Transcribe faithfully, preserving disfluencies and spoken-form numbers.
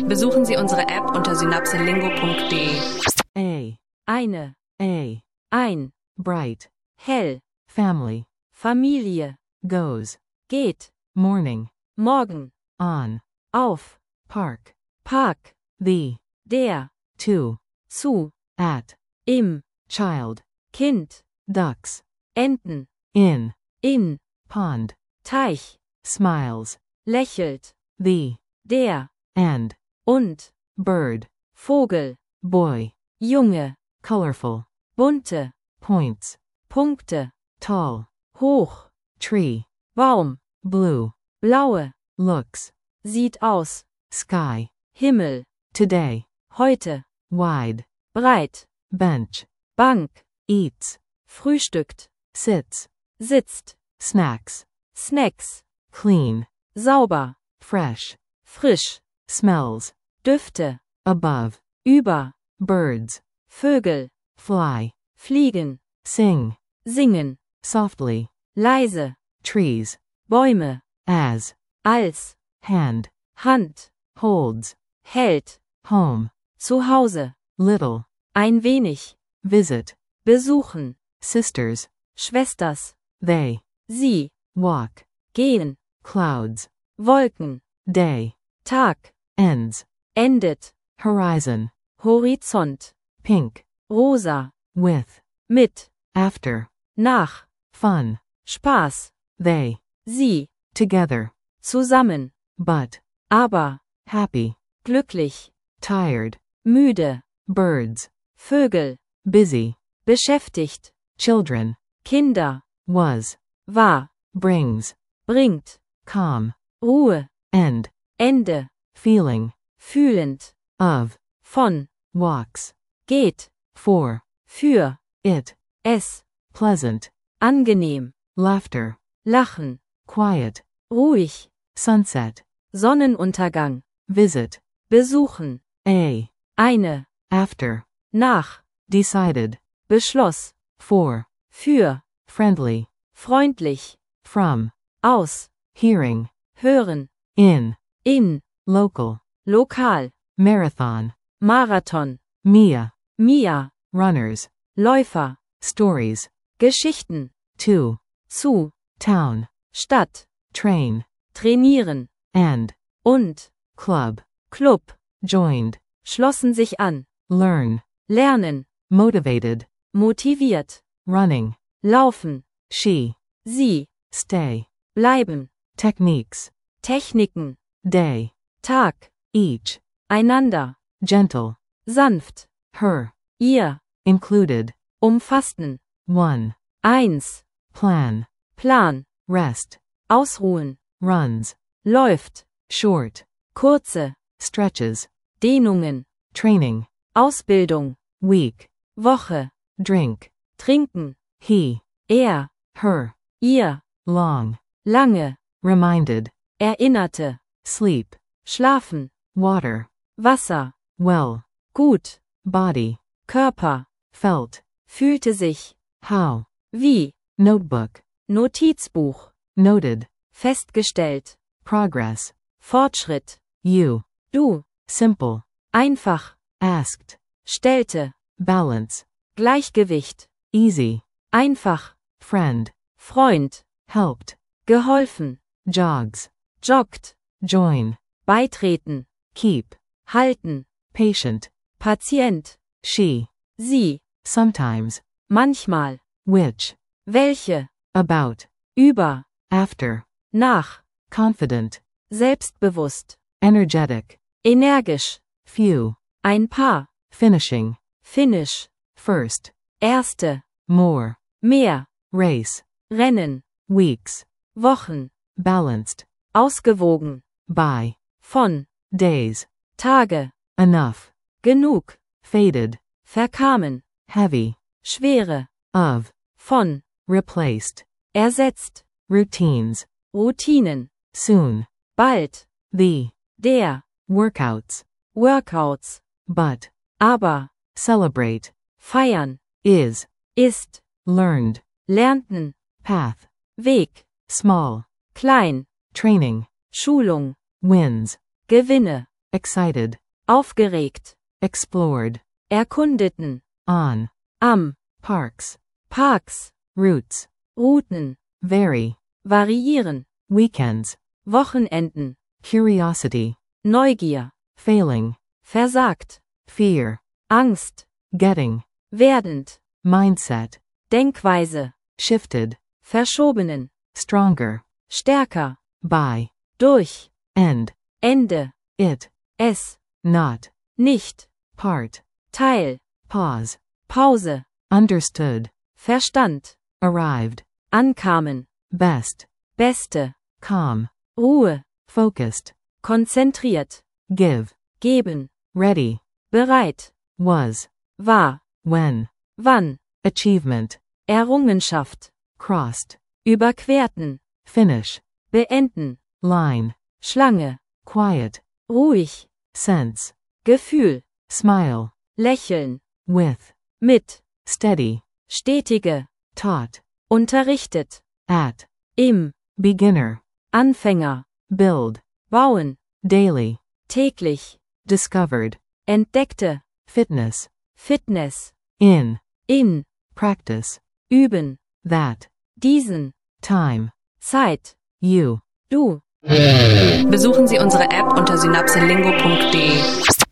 Besuchen Sie unsere App unter synapselingo punkt de. A. Eine. A. Ein. Bright. Hell. Family. Familie. Goes. Geht. Morning. Morgen. On. Auf. Park. Park. The. Der. To. Zu. At. Im. Child. Kind. Ducks. Enten. In. In. Pond. Teich. Smiles. Lächelt. The. Der. And. Und. Bird. Vogel. Boy. Junge. Colorful. Bunte. Points. Punkte. Tall. Hoch. Tree. Baum. Blue. Blaue. Looks. Sieht aus. Sky. Himmel. Today. Heute. Wide. Breit. Bench. Bank. Eats. Frühstückt. Sits. Sitzt. Snacks. Snacks. Clean. Sauber. Fresh. Frisch. Smells. Düfte. Above. Über. Birds. Vögel. Fly. Fliegen. Sing. Singen. Softly. Leise. Trees. Bäume. As. Als. Hand. Hand. Holds. Hält. Home. Zu Hause. Little. Ein wenig. Visit. Besuchen. Sisters. Schwesters. They. Sie. Walk. Gehen. Clouds. Wolken. Day. Tag. Ends. Endet. Horizon. Horizont. Pink. Rosa. With. Mit. After. Nach. Fun. Spaß. They. Sie. Together. Zusammen. But. Aber. Happy. Glücklich. Tired. Müde. Birds. Vögel. Busy. Beschäftigt. Children. Kinder. Was. War. Brings. Bringt. Calm. Ruhe. End. Ende. Feeling. Fühlend. Of. Von. Walks. Geht. For. Für. It. Es. Pleasant. Angenehm. Laughter. Lachen. Quiet. Ruhig. Sunset. Sonnenuntergang. Visit. Besuchen. A. Eine. After. Nach. Decided. Beschloss. For. Für. Friendly. Freundlich. From. Aus. Hearing. Hören. In. In. Local. Lokal. Marathon. Marathon. Mia. Mia. Runners. Läufer. Stories. Geschichten. To. Zu. Town. Stadt. Train. Trainieren. And. Und. Club. Club. Joined. Schlossen sich an. Learn. Lernen. Motivated. Motiviert. Running. Laufen. She. Sie. Stay. Bleiben. Techniques. Techniken. Day. Tag. Each. Einander. Gentle. Sanft. Her. Ihr. Included. Umfassten. One. Eins. Plan. Plan. Rest. Ausruhen. Runs. Läuft. Short. Kurze. Stretches. Dehnungen. Training. Ausbildung. Week. Woche. Drink. Trinken. He. Er. Her. Ihr. Long. Lange. Reminded. Erinnerte. Sleep. Schlafen. Water. Wasser. Well. Gut. Body. Körper. Felt. Fühlte sich. How. Wie. Notebook. Notizbuch. Noted. Festgestellt. Progress. Fortschritt. You. Du. Simple. Einfach. Asked. Stellte. Balance. Gleichgewicht. Easy. Einfach. Friend. Freund. Helped. Geholfen. Jogs. Joggt. Join. Beitreten. Keep. Halten. Patient. Patient. She. Sie. Sometimes. Manchmal. Which. Welche. About. Über. After. Nach. Confident. Selbstbewusst. Energetic. Energisch. Few. Ein paar. Finishing. Finish. First. Erste. More. Mehr. Race. Rennen. Weeks. Wochen. Balanced. Ausgewogen. By. Von. Days. Tage. Enough. Genug. Faded. Verkamen. Heavy. Schwere. Of. Von. Replaced. Ersetzt. Routines. Routinen. Soon. Bald. The. Der. Workouts. Workouts. But. Aber. Celebrate. Feiern. Is. Ist. Learned. Lernten. Path. Weg. Small. Klein. Training. Schulung. Wins. Gewinne. excited, aufgeregt, explored, erkundeten, on, am, parks, Parks, routes, Routen, vary, variieren, weekends, Wochenenden, curiosity, Neugier, failing, versagt, fear, Angst, getting, werdend, mindset, Denkweise, shifted, verschobenen, stronger, stärker, by, durch, end, Ende, it, es, not, nicht, part, Teil, pause, Pause, understood, Verstand, arrived, ankamen, best, beste, calm, Ruhe, focused, konzentriert, give, geben, ready, bereit, was, war, when, wann, achievement, Errungenschaft, crossed, überquerten, finish, beenden, line, Schlange, quiet, ruhig, sense, Gefühl, smile, lächeln, with, mit, steady, stetige, taught, unterrichtet, at, im, beginner, Anfänger, build, bauen, daily, täglich, discovered, entdeckte, fitness, Fitness, in, in, practice, üben, that, diesen, time, Zeit, you. du. Besuchen Sie unsere App unter synapselingo punkt de.